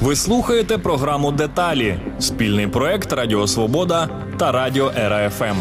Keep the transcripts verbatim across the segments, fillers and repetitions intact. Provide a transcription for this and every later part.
Ви слухаєте програму «Деталі» – спільний проект Радіо Свобода та Радіо ЕРА-ФМ.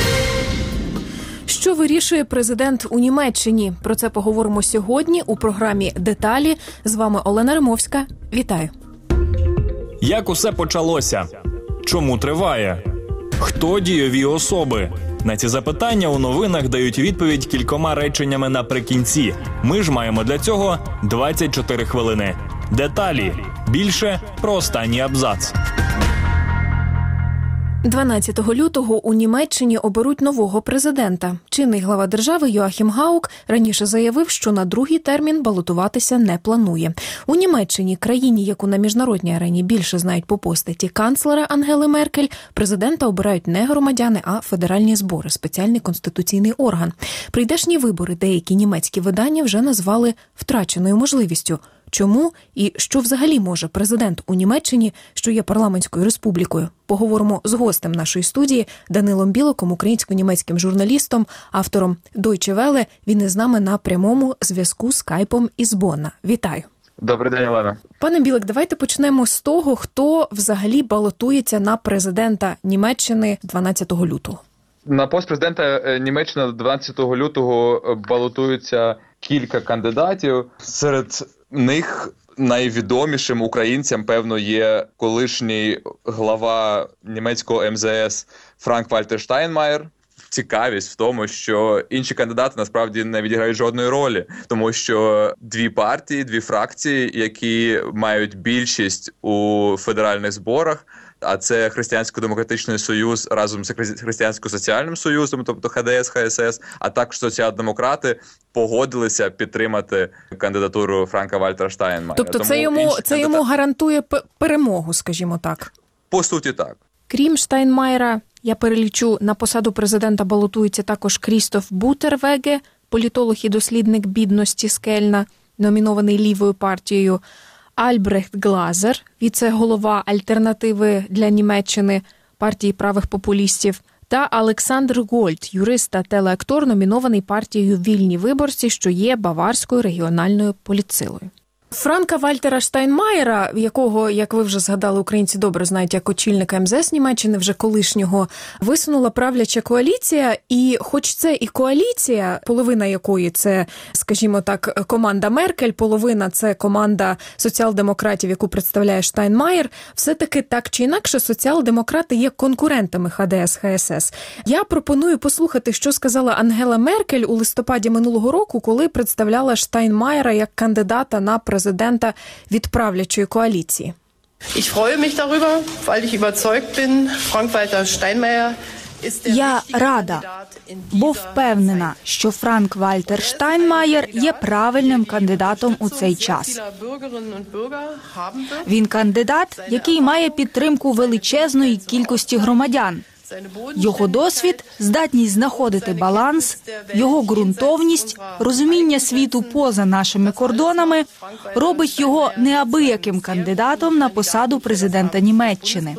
Що вирішує президент у Німеччині? Про це поговоримо сьогодні у програмі «Деталі». З вами Олена Римовська. Вітаю. Як усе почалося? Чому триває? Хто дієві особи? На ці запитання у новинах дають відповідь кількома реченнями наприкінці. Ми ж маємо для цього двадцять чотири хвилини. Деталі. Більше про останній абзац. дванадцятого лютого у Німеччині оберуть нового президента. Чинний глава держави Йоахім Гаук раніше заявив, що на другий термін балотуватися не планує. У Німеччині, країні, яку на міжнародній арені більше знають по постаті канцлера Ангели Меркель, президента обирають не громадяни, а федеральні збори, спеціальний конституційний орган. Прийдешні вибори деякі німецькі видання вже назвали втраченою можливістю. Чому і що взагалі може президент у Німеччині, що є парламентською республікою? Поговоримо з гостем нашої студії Данилом Білоком, українсько-німецьким журналістом, автором Deutsche Welle. Він із нами на прямому зв'язку скайпом із Бонна. Вітаю. Добрий день, Олена. Пане Білик, давайте почнемо з того, хто взагалі балотується на президента Німеччини дванадцятого лютого. На пост президента Німеччини дванадцятого лютого балотуються кілька кандидатів. Серед них найвідомішим українцям, певно, є колишній глава німецького ем зе ес Франк-Вальтер Штайнмаєр. Цікавість в тому, що інші кандидати насправді не відіграють жодної ролі, тому що дві партії, дві фракції, які мають більшість у федеральних зборах, а це Християнсько-демократичний союз разом з Християнсько-соціальним союзом, тобто ха де ес, ха ес ес, а також соціал-демократи погодилися підтримати кандидатуру Франка Вальтера Штайнмаєра. Тобто це йому, це кандидати... йому гарантує п- перемогу, скажімо так? По суті, так. Крім Штайнмаєра, я перелічу, на посаду президента балотується також Крістоф Бутервеге, політолог і дослідник бідності з Кельна, номінований лівою партією, Альбрехт Глазер, віце-голова альтернативи для Німеччини, партії правих популістів, та Олександр Гольд, юрист та телеактор, номінований партією «Вільні виборці», що є баварською регіональною політсилою. Франка Вальтера Штайнмаєра, якого, як ви вже згадали, українці добре знають як очільника ем зе ес Німеччини, вже колишнього, висунула правляча коаліція. І хоч це і коаліція, половина якої це, скажімо так, команда Меркель, половина це команда соціал-демократів, яку представляє Штайнмаєр, все-таки так чи інакше соціал-демократи є конкурентами ха де ес, ха ес ес. Я пропоную послухати, що сказала Ангела Меркель у листопаді минулого року, коли представляла Штайнмаєра як кандидата на президента президента від правлячої коаліції. Ich freue mich darüber, weil ich überzeugt bin, Frank-Walter Steinmeier ist der Я рада, бо впевнена, що Франк-Вальтер Штайнмаєр є правильним кандидатом у цей час. Він кандидат, який має підтримку величезної кількості громадян. Його досвід, здатність знаходити баланс, його ґрунтовність, розуміння світу поза нашими кордонами робить його неабияким кандидатом на посаду президента Німеччини.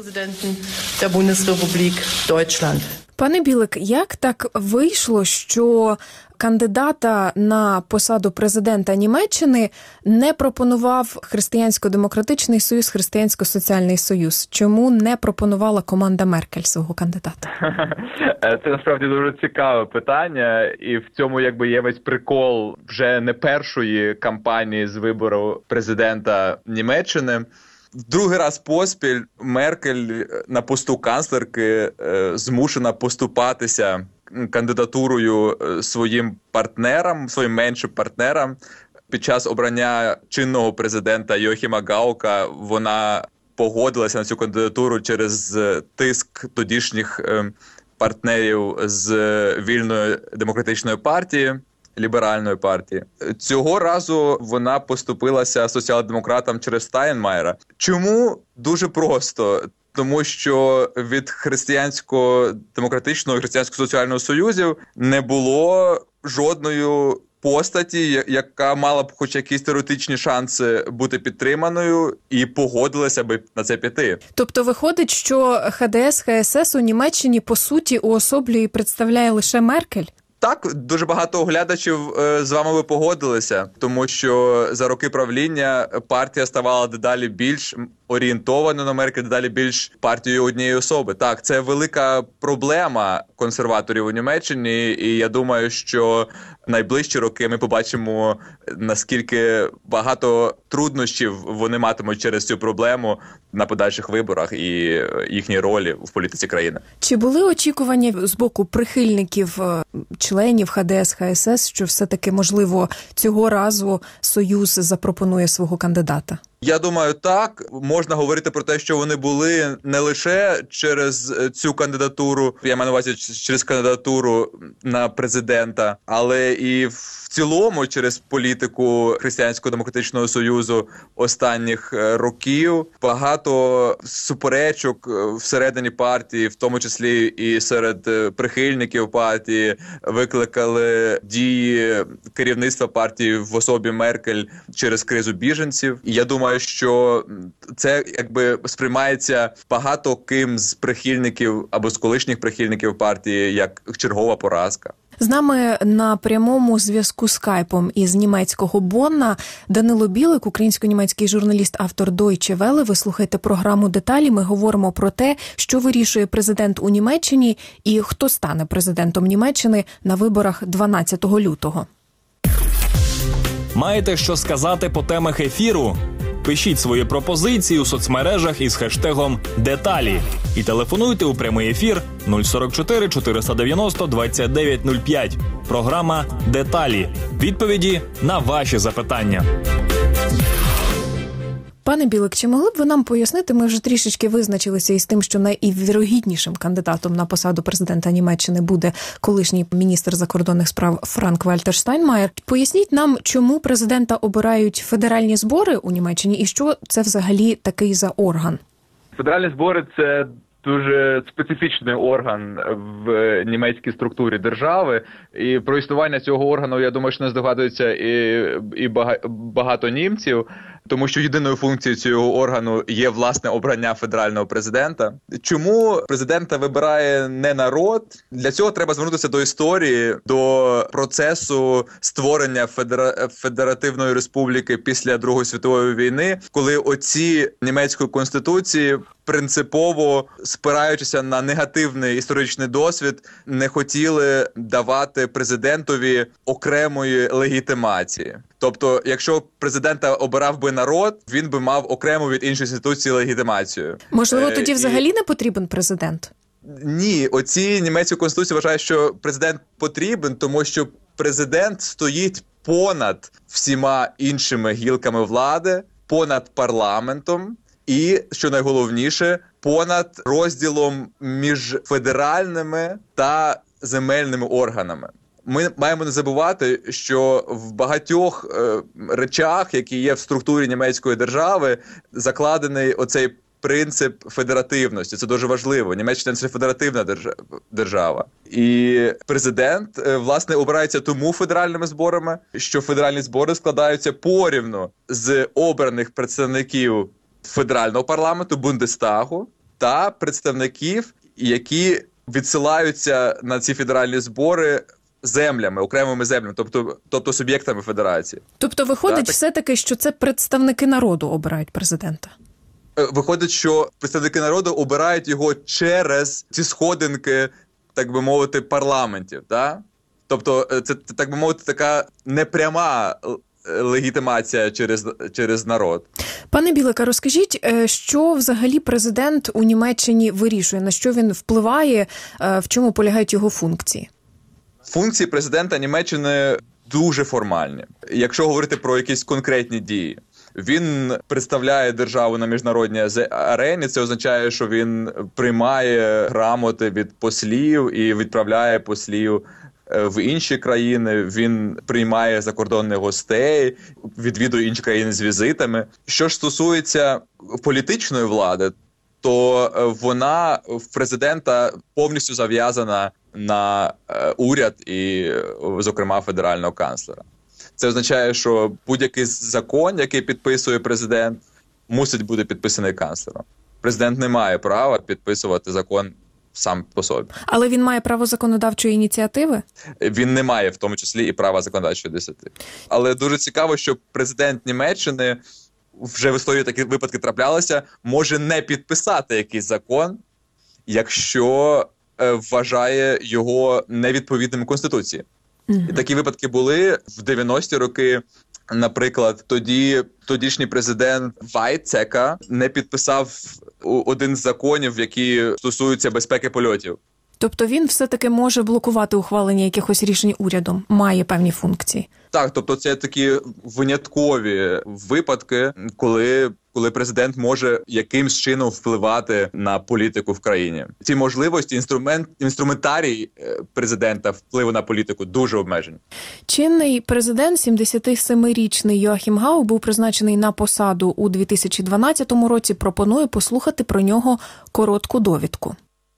Пане Білик, як так вийшло, що кандидата на посаду президента Німеччини не пропонував Християнсько-демократичний союз, Християнсько-соціальний союз? Чому не пропонувала команда Меркель свого кандидата? Це насправді дуже цікаве питання, і в цьому якби є весь прикол вже не першої кампанії з вибору президента Німеччини. Другий раз поспіль Меркель на посту канцлерки змушена поступатися кандидатурою своїм партнерам, своїм меншим партнерам. Під час обрання чинного президента Йоахіма Гаука вона погодилася на цю кандидатуру через тиск тодішніх партнерів з Вільної демократичної партії, ліберальної партії. Цього разу вона поступилася соціал-демократам через Штайнмаєра. Чому? Дуже просто. Тому що від Християнсько-демократичного і Християнсько-соціального союзів не було жодної постаті, яка мала б хоч якісь теоретичні шанси бути підтриманою і погодилася би на це піти. Тобто виходить, що ха де ес, ха ес ес у Німеччині, по суті, уособлює і представляє лише Меркель? Так, дуже багато оглядачів е, з вами би погодилися, тому що за роки правління партія ставала дедалі більш орієнтованою на Америку, дедалі більш партією однієї особи. Так, це велика проблема консерваторів у Німеччині, і я думаю, що найближчі роки ми побачимо, наскільки багато труднощів вони матимуть через цю проблему на подальших виборах і їхній ролі в політиці країни. Чи були очікування з боку прихильників, членів ха де ес ха ес ес, що все-таки, можливо, цього разу Союз запропонує свого кандидата? Я думаю, так. Можна говорити про те, що вони були не лише через цю кандидатуру, я маю на увазі через кандидатуру на президента, але і в цілому через політику Християнського демократичного союзу останніх років. Багато суперечок всередині партії, в тому числі і серед прихильників партії, викликали дії керівництва партії в особі Меркель через кризу біженців. І я думаю, що це якби сприймається багато ким з прихильників або з колишніх прихильників партії як чергова поразка. З нами на прямому зв'язку скайпом із німецького Бонна Данило Білик, українсько-німецький журналіст, автор Deutsche Welle. Ви слухаєте програму «Деталі». Ми говоримо про те, що вирішує президент у Німеччині і хто стане президентом Німеччини на виборах дванадцятого лютого. Маєте що сказати по темах ефіру? Пишіть свої пропозиції у соцмережах із хештегом «Деталі» і телефонуйте у прямий ефір нуль сорок чотири чотириста дев'яносто двадцять дев'ять нуль п'ять. Програма «Деталі». Відповіді на ваші запитання. Пане Білик, чи могли б ви нам пояснити, ми вже трішечки визначилися із тим, що найвірогіднішим кандидатом на посаду президента Німеччини буде колишній міністр закордонних справ Франк-Вальтер Штайнмаєр. Поясніть нам, чому президента обирають федеральні збори у Німеччині і що це взагалі такий за орган? Федеральні збори – це дуже специфічний орган в німецькій структурі держави. І про існування цього органу, я думаю, що не здогадується і, і багато німців. Тому що єдиною функцією цього органу є, власне, обрання федерального президента. Чому президента вибирає не народ? Для цього треба звернутися до історії, до процесу створення федера... федеративної республіки після Другої світової війни, коли отці німецької конституції, принципово спираючися на негативний історичний досвід, не хотіли давати президентові окремої легітимації. Тобто, якщо президента обирав би народ, він би мав окрему від іншої інституції легітимацію. Можливо, тоді е, взагалі і... не потрібен президент? Ні, оці німецькі конституції вважають, що президент потрібен, тому що президент стоїть понад всіма іншими гілками влади, понад парламентом і, що найголовніше, понад розділом між федеральними та земельними органами. Ми маємо не забувати, що в багатьох е, речах, які є в структурі німецької держави, закладений оцей принцип федеративності. Це дуже важливо. Німеччина – це федеративна держава. І президент, е, власне, обирається тому федеральними зборами, що федеральні збори складаються порівну з обраних представників федерального парламенту, Бундестагу, та представників, які відсилаються на ці федеральні збори землями, окремими землями, тобто, тобто суб'єктами федерації. Тобто виходить так, все-таки, що це представники народу обирають президента? Виходить, що представники народу обирають його через ці сходинки, так би мовити, парламентів. Так? Тобто це, так би мовити, така непряма легітимація через, через народ. Пане Білика, розкажіть, що взагалі президент у Німеччині вирішує, на що він впливає, в чому полягають його функції? Функції президента Німеччини дуже формальні. Якщо говорити про якісь конкретні дії, він представляє державу на міжнародній арені, це означає, що він приймає грамоти від послів і відправляє послів в інші країни, він приймає закордонних гостей, відвідує інші країни з візитами. Що ж стосується політичної влади, то вона в президента повністю зав'язана на уряд і, зокрема, федерального канцлера. Це означає, що будь-який закон, який підписує президент, мусить бути підписаний канцлером. Президент не має права підписувати закон сам по собі. Але він має право законодавчої ініціативи? Він не має в тому числі і права законодавчої ініціативи. Але дуже цікаво, що президент Німеччини, вже в історії такі випадки траплялися, може не підписати якийсь закон, якщо е, вважає його невідповідним Конституції. Mm-hmm. І такі випадки були в дев'яності роки. Наприклад, тоді тодішній президент Вайцека не підписав один з законів, які стосуються безпеки польотів. Тобто він все-таки може блокувати ухвалення якихось рішень урядом, має певні функції? Так, тобто це такі виняткові випадки, коли, коли президент може якимсь чином впливати на політику в країні. Ці можливості, інструмент, інструментарій президента впливу на політику дуже обмежені. Чинний президент, сімдесятисемирічний Йоахім Гаук, був призначений на посаду у дві тисячі дванадцятому році. Пропоную послухати про нього коротку довідку.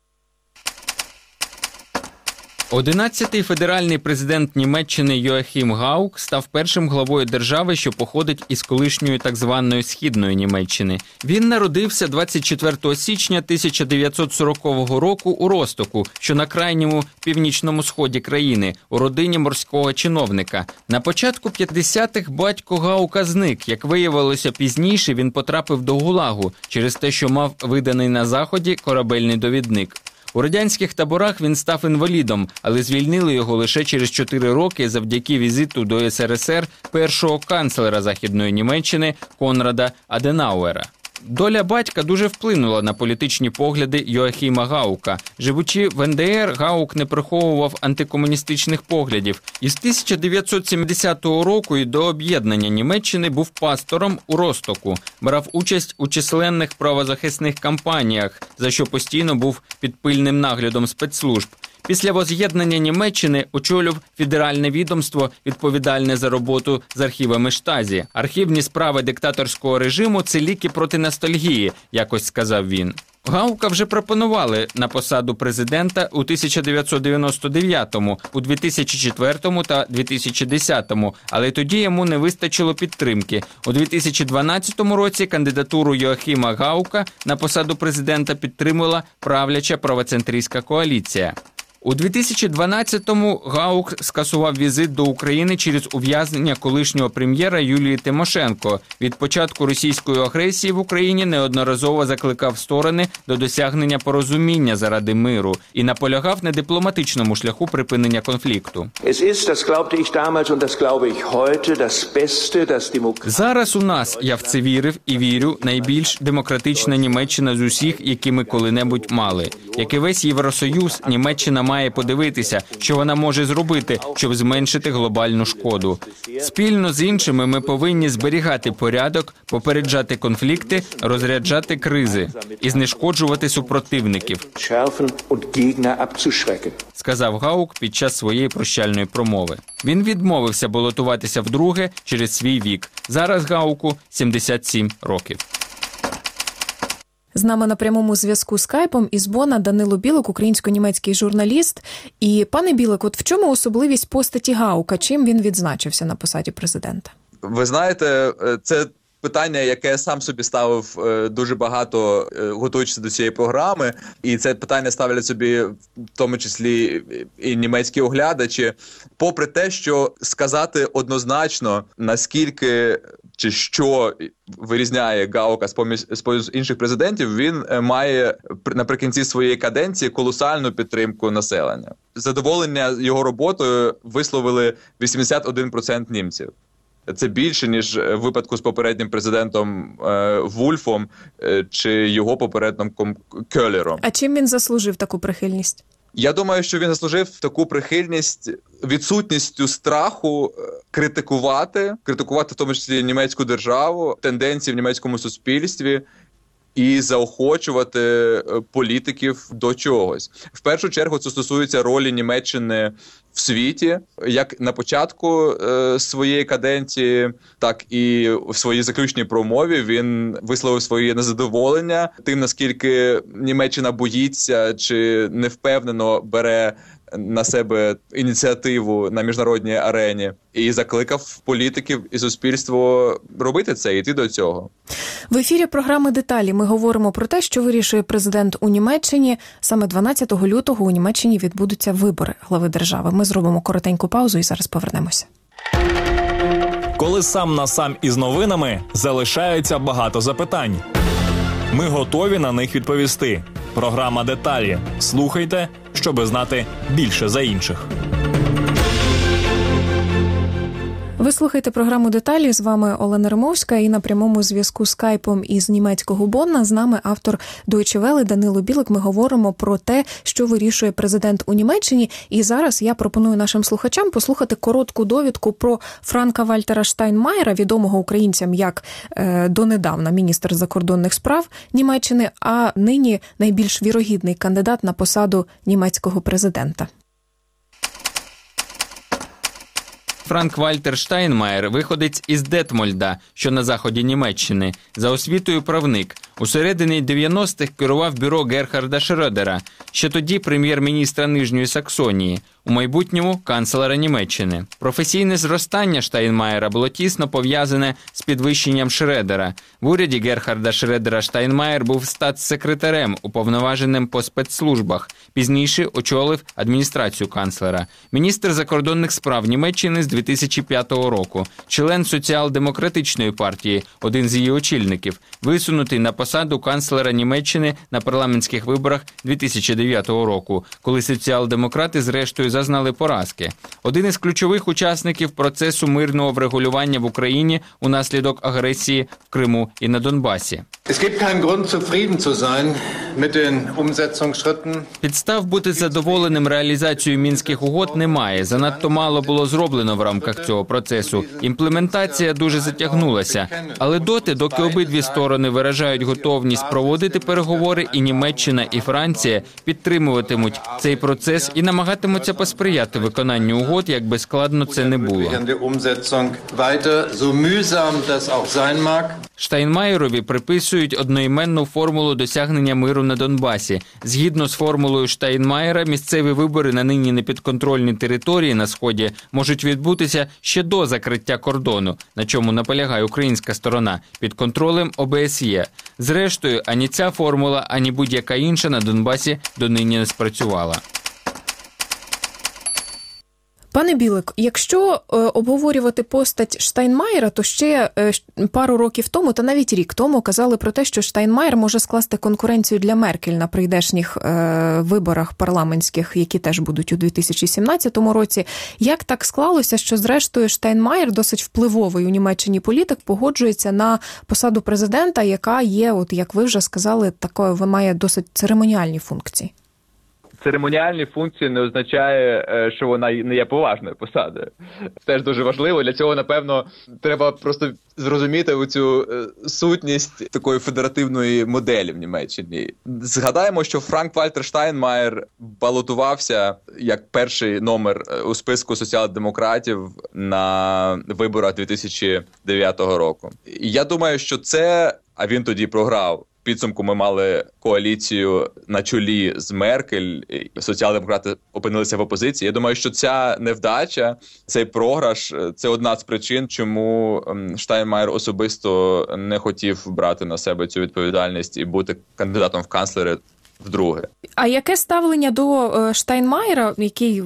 Одинадцятий федеральний президент Німеччини Йоахім Гаук став першим главою держави, що походить із колишньої так званої Східної Німеччини. Він народився двадцять четвертого січня тисяча дев'ятсот сорокового року у Ростоку, що на крайньому північному сході країни, у родині морського чиновника. На початку п'ятдесятих батько Гаука зник. Як виявилося пізніше, він потрапив до ГУЛАГу через те, що мав виданий на Заході корабельний довідник. У радянських таборах він став інвалідом, але звільнили його лише через чотири роки завдяки візиту до ес ер ес ер першого канцлера Західної Німеччини Конрада Аденауера. Доля батька дуже вплинула на політичні погляди Йоахіма Гаука. Живучи в ен де ер, Гаук не приховував антикомуністичних поглядів. Із тисяча дев'ятсот сімдесятого року і до об'єднання Німеччини був пастором у Ростоку. Брав участь у численних правозахисних кампаніях, за що постійно був під пильним наглядом спецслужб. Після воз'єднання Німеччини очолював федеральне відомство, відповідальне за роботу з архівами Штазі. Архівні справи диктаторського режиму – це ліки проти ностальгії, якось сказав він. Гаука вже пропонували на посаду президента у тисяча дев'ятсот дев'яносто дев'ятому, у дві тисячі четвертому та дві тисячі десятому, але тоді йому не вистачило підтримки. У дві тисячі дванадцятому році кандидатуру Йоахіма Гаука на посаду президента підтримала правляча правоцентристська коаліція. У дві тисячі дванадцятому Гаук скасував візит до України через ув'язнення колишнього прем'єра Юлії Тимошенко. Від початку російської агресії в Україні неодноразово закликав сторони до досягнення порозуміння заради миру і наполягав на дипломатичному шляху припинення конфлікту. Зараз у нас, я в це вірив і вірю, найбільш демократична Німеччина з усіх, які ми коли-небудь мали. Як і весь Євросоюз, Німеччина має подивитися, що вона може зробити, щоб зменшити глобальну шкоду. Спільно з іншими ми повинні зберігати порядок, попереджати конфлікти, розряджати кризи і знешкоджувати супротивників, сказав Гаук під час своєї прощальної промови. Він відмовився балотуватися вдруге через свій вік. Зараз Гауку сімдесят сім років. З нами на прямому зв'язку скайпом із Бона Данило Білик, українсько-німецький журналіст. І, пане Білик, от в чому особливість постаті Гаука? Чим він відзначився на посаді президента? Ви знаєте, це питання, яке я сам собі ставив дуже багато, готуючись до цієї програми. І це питання ставлять собі в тому числі і німецькі оглядачі. Попри те, що сказати однозначно, наскільки чи що вирізняє Гаука з інших президентів, він має наприкінці своєї каденції колосальну підтримку населення. Задоволення його роботою висловили вісімдесят один відсоток німців. Це більше, ніж в випадку з попереднім президентом е, Вульфом е, чи його попередником Кьолером. А чим він заслужив таку прихильність? Я думаю, що він заслужив таку прихильність відсутністю страху критикувати, критикувати в тому числі німецьку державу, тенденції в німецькому суспільстві і заохочувати політиків до чогось. В першу чергу це стосується ролі Німеччини в світі, як на початку е, своєї каденції, так і в своїй заключній промові він висловив своє незадоволення тим, наскільки Німеччина боїться чи невпевнено бере на себе ініціативу на міжнародній арені і закликав політиків і суспільство робити це, йти до цього. В ефірі програми «Деталі» ми говоримо про те, що вирішує президент у Німеччині. Саме дванадцятого лютого у Німеччині відбудуться вибори глави держави. Ми зробимо коротеньку паузу і зараз повернемося. Коли сам на сам із новинами, залишається багато запитань. Ми готові на них відповісти. Програма «Деталі». Слухайте, щоби знати більше за інших. Ви слухаєте програму «Деталі». З вами Олена Римовська і на прямому зв'язку скайпом із німецького Бонна з нами автор Deutsche Welle Данило Білик. Ми говоримо про те, що вирішує президент у Німеччині. І зараз я пропоную нашим слухачам послухати коротку довідку про Франка-Вальтера Штайнмаєра, відомого українцям як е, донедавна міністр закордонних справ Німеччини, а нині найбільш вірогідний кандидат на посаду німецького президента. Франк-Вальтер Штайнмаєр – виходець із Детмольда, що на заході Німеччини. За освітою правник. У середині дев'яностих керував бюро Герхарда Шрёдера, ще тоді прем'єр-міністра Нижньої Саксонії, у майбутньому канцлера Німеччини. Професійне зростання Штайнмаєра було тісно пов'язане з підвищенням Шредера. В уряді Герхарда Шредера Штайнмаєр був статс-секретарем, уповноваженим по спецслужбах. Пізніше очолив адміністрацію канцлера. Міністр закордонних справ Німеччини з дві тисячі п'ятого року. Член соціал-демократичної партії, один з її очільників. Висунутий на посаду канцлера Німеччини на парламентських виборах дві тисячі дев'ятого року, коли соціал-демократи зрештою зазнали поразки. Один із ключових учасників процесу мирного врегулювання в Україні унаслідок агресії в Криму і на Донбасі. Підстав бути задоволеним реалізацією мінських угод немає. Занадто мало було зроблено в рамках цього процесу. Імплементація дуже затягнулася. Але доти, доки обидві сторони виражають готовність проводити переговори, і Німеччина, і Франція підтримуватимуть цей процес і намагатимуться посприяти виконанню угод, як би складно це не було. Штайнмаєрові приписують одноіменну формулу досягнення миру на Донбасі. Згідно з формулою Штайнмаєра, місцеві вибори на нині непідконтрольній території на Сході можуть відбутися ще до закриття кордону, на чому наполягає українська сторона, під контролем О Б С Є. Зрештою, ані ця формула, ані будь-яка інша на Донбасі донині не спрацювала. Пане Білик, якщо е, обговорювати постать Штайнмаєра, то ще е, пару років тому, та навіть рік тому, казали про те, що Штайнмаєр може скласти конкуренцію для Меркель на прийдешніх е, виборах парламентських, які теж будуть у дві тисячі сімнадцятому році. Як так склалося, що зрештою Штайнмаєр, досить впливовий у Німеччині політик, погоджується на посаду президента, яка є, от як ви вже сказали, такою, має досить церемоніальні функції? Церемоніальні функції не означає, що вона не є поважною посадою. Це теж дуже важливо. Для цього, напевно, треба просто зрозуміти оцю сутність такої федеративної моделі в Німеччині. Згадаємо, що Франк-Вальтер Штайнмаєр балотувався як перший номер у списку соціал-демократів на виборах дві тисячі дев'ятого року. І я думаю, що це, а він тоді програв, в підсумку ми мали коаліцію на чолі з Меркель, соціал-демократи опинилися в опозиції. Я думаю, що ця невдача, цей програш – це одна з причин, чому Штайнмаєр особисто не хотів брати на себе цю відповідальність і бути кандидатом в канцлери вдруге. А яке ставлення до Штайнмаєра, який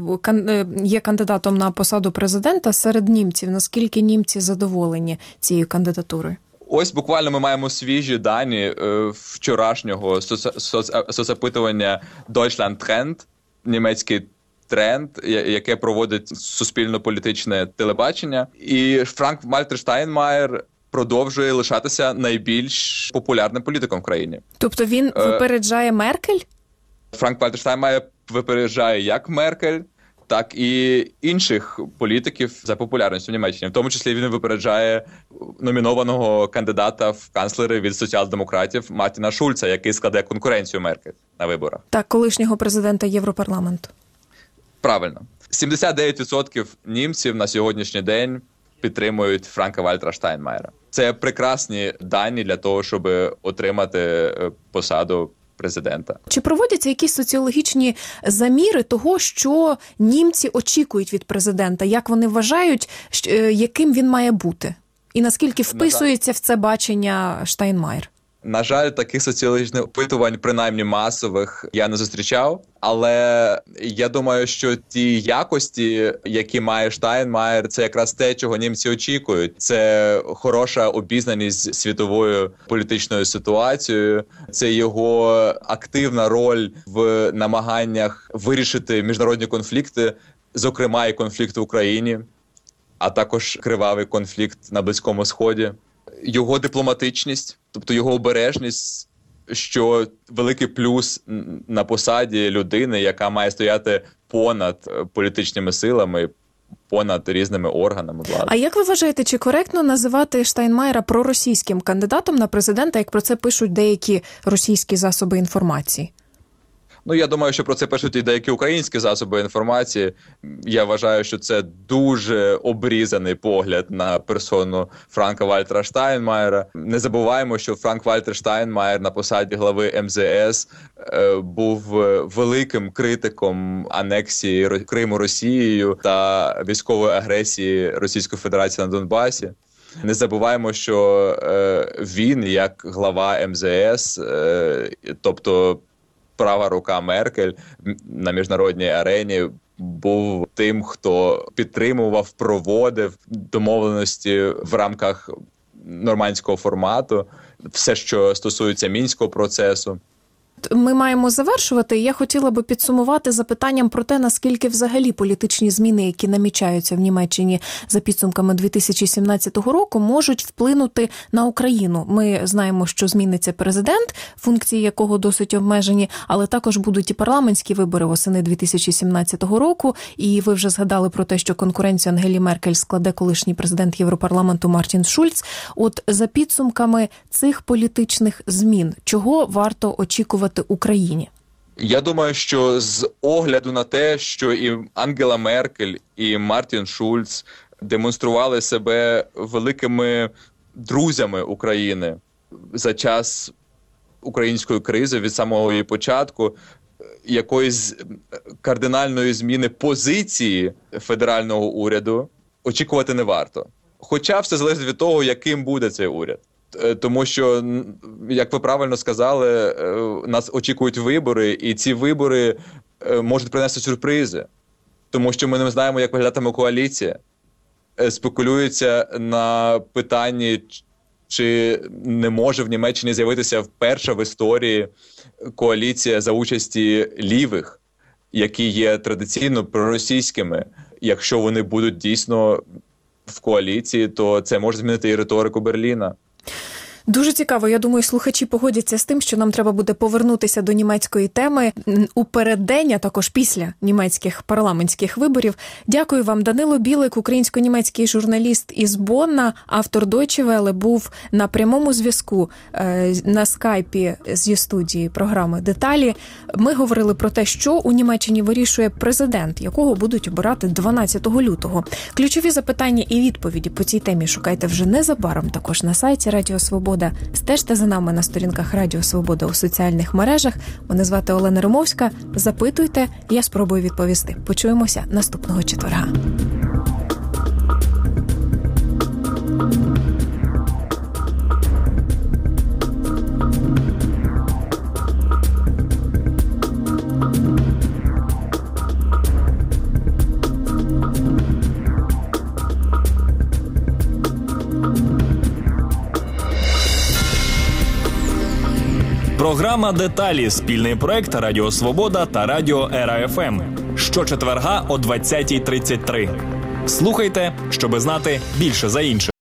є кандидатом на посаду президента, серед німців? Наскільки німці задоволені цією кандидатурою? Ось буквально ми маємо свіжі дані е, вчорашнього соц... соц... соцопитування Deutschland Trend, німецький тренд, яке проводить суспільно-політичне телебачення. І Франк-Вальтер Штайнмаєр продовжує лишатися найбільш популярним політиком в країні. Тобто він випереджає Меркель? Франк-Вальтер Штайнмаєр випереджає як Меркель, так і інших політиків за популярністю в Німеччині. В тому числі він випереджає номінованого кандидата в канцлери від соціал-демократів Мартіна Шульца, який складе конкуренцію Меркель на виборах. Так, колишнього президента Європарламенту. Правильно. сімдесят дев'ять відсотків німців на сьогоднішній день підтримують Франка-Вальтера Штайнмаєра. Це прекрасні дані для того, щоб отримати посаду президента. Чи проводяться якісь соціологічні заміри того, що німці очікують від президента? Як вони вважають, яким він має бути? І наскільки вписується в це бачення Штайнмаєр? На жаль, таких соціологічних опитувань, принаймні масових, я не зустрічав. Але я думаю, що ті якості, які має Штайнмаєр, це якраз те, чого німці очікують. Це хороша обізнаність з світовою політичною ситуацією, це його активна роль в намаганнях вирішити міжнародні конфлікти, зокрема і конфлікт в Україні, а також кривавий конфлікт на Близькому Сході. Його дипломатичність, тобто його обережність, що великий плюс на посаді людини, яка має стояти понад політичними силами, понад різними органами влади. А як ви вважаєте, чи коректно називати Штайнмаєра проросійським кандидатом на президента, як про це пишуть деякі російські засоби інформації? Ну, я думаю, що про це пишуть і деякі українські засоби інформації. Я вважаю, що це дуже обрізаний погляд на персону Франка-Вальтера Штайнмаєра. Не забуваємо, що Франк-Вальтер Штайнмаєр на посаді глави ем зе ес е, був великим критиком анексії Криму Росією та військової агресії Російської Федерації на Донбасі. Не забуваємо, що е, він, як глава ем зе ес, е, тобто права рука Меркель на міжнародній арені, був тим, хто підтримував, проводив домовленості в рамках нормандського формату, все, що стосується Мінського процесу. Ми маємо завершувати. Я хотіла би підсумувати запитанням про те, наскільки взагалі політичні зміни, які намічаються в Німеччині за підсумками дві тисячі сімнадцятого року, можуть вплинути на Україну. Ми знаємо, що зміниться президент, функції якого досить обмежені, але також будуть і парламентські вибори восени дві тисячі сімнадцятого року. І ви вже згадали про те, що конкуренцію Ангелі Меркель складе колишній президент Європарламенту Мартін Шульц. От за підсумками цих політичних змін, чого варто очікувати Україні? Я думаю, що з огляду на те, що і Ангела Меркель, і Мартін Шульц демонстрували себе великими друзями України за час української кризи, від самого її початку, якоїсь кардинальної зміни позиції федерального уряду очікувати не варто. Хоча все залежить від того, яким буде цей уряд. Тому що, як ви правильно сказали, нас очікують вибори, і ці вибори можуть принести сюрпризи. Тому що ми не знаємо, як виглядатиме коаліція. Спекулюється на питанні, чи не може в Німеччині з'явитися вперше в історії коаліція за участі лівих, які є традиційно проросійськими. Якщо вони будуть дійсно в коаліції, то це може змінити і риторику Берліна. Дуже цікаво. Я думаю, слухачі погодяться з тим, що нам треба буде повернутися до німецької теми у переддень, а також після німецьких парламентських виборів. Дякую вам. Данило Білик, українсько-німецький журналіст із Бонна, автор Deutsche Welle, був на прямому зв'язку на скайпі зі студії програми «Деталі». Ми говорили про те, що у Німеччині вирішує президент, якого будуть обирати дванадцятого лютого. Ключові запитання і відповіді по цій темі шукайте вже незабаром також на сайті Радіо Свобода. Стежте за нами на сторінках Радіо Свобода у соціальних мережах. Мене звати Олена Римовська. Запитуйте, я спробую відповісти. Почуємося наступного четверга. Програма «Деталі» – спільний проект Радіо Свобода та Радіо Ера еф ем. Щочетверга о двадцятій тридцять три. Слухайте, щоби знати більше за інших.